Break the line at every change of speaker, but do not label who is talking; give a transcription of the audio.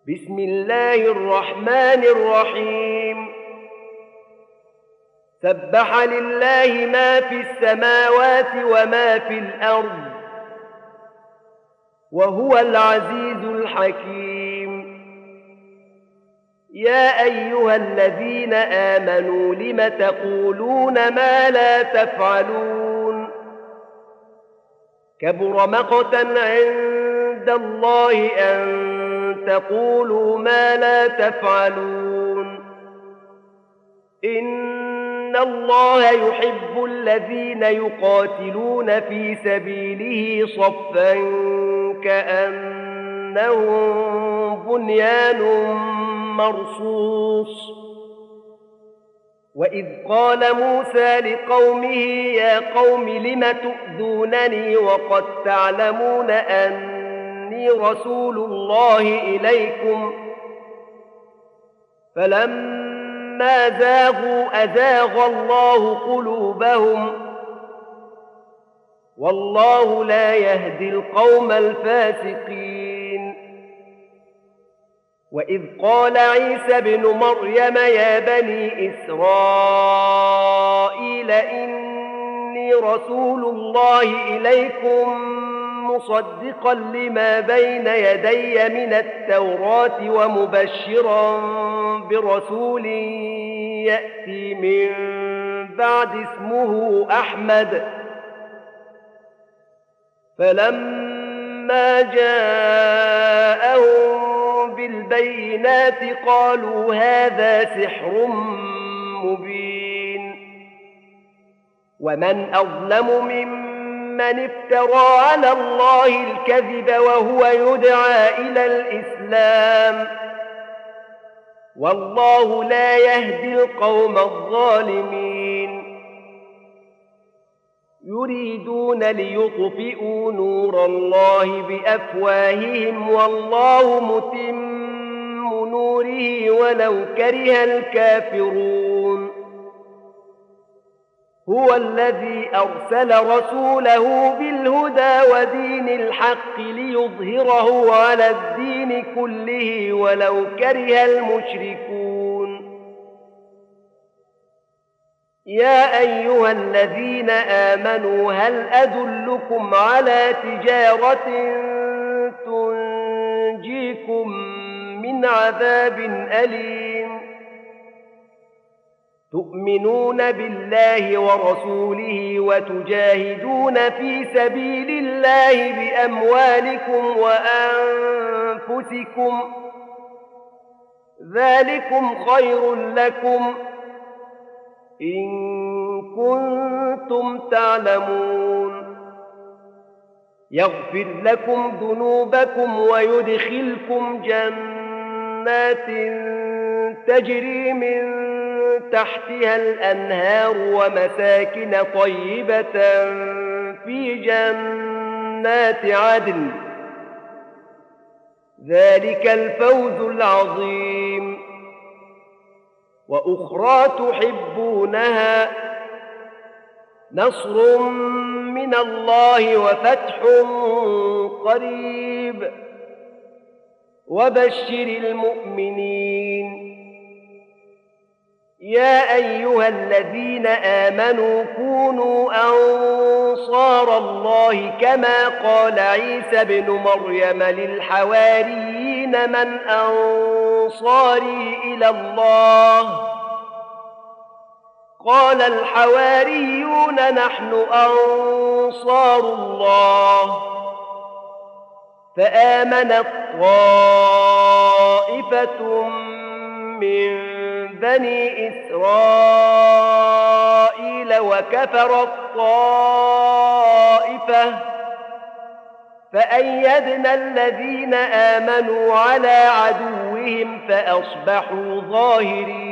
بسم الله الرحمن الرحيم. سبح لله ما في السماوات وما في الأرض وهو العزيز الحكيم. يا أيها الذين آمنوا لم تقولون ما لا تفعلون؟ كبر مقتا عند الله أن تقولوا ما لا تفعلون. إن الله يحب الذين يقاتلون في سبيله صفا كأنهم بنيان مرصوص. وإذ قال موسى لقومه يا قوم لم تؤذونني وقد تعلمون أني رسول الله إليكم؟ فلما زاغوا أزاغ الله قلوبهم والله لا يهدي القوم الفاسقين. وإذ قال عيسى ابن مريم يا بني إسرائيل إني رسول الله إليكم مصدقا لما بين يدي من التوراة ومبشرا برسول يأتي من بعد اسمه أحمد. فلما جاءهم بالبينات قالوا هذا سحر مبين. ومن أظلم ممن افترى على الله الكذب وهو يدعى إلى الإسلام والله لا يهدي القوم الظالمين. يريدون ليطفئوا نور الله بأفواههم والله متم نوره ولو كره الكافرون. هو الذي أرسل رسوله بالهدى ودين الحق ليظهره على الدين كله ولو كره المشركون. يا أيها الذين آمنوا هل أدلكم على تجارة تنجيكم من عذاب أليم؟ تؤمنون بالله ورسوله وتجاهدون في سبيل الله بأموالكم وأنفسكم ذلكم خير لكم إن كنتم تعلمون. يغفر لكم ذنوبكم ويدخلكم جنات تجري من تحتها الأنهار ومساكن طيبة في جنات عدن ذلك الفوز العظيم. وأخرى تحبونها نصر من الله وفتح قريب وبشر المؤمنين. يا أيها الذين آمنوا كونوا أنصار الله كما قال عيسى ابن مريم للحواريين من أنصاري إلى الله؟ قال الحواريون نحن أنصار الله. فآمنت طائفة من بني إسرائيل وكفرت طائفة فأيدنا الذين آمنوا على عدوهم فأصبحوا ظاهرين.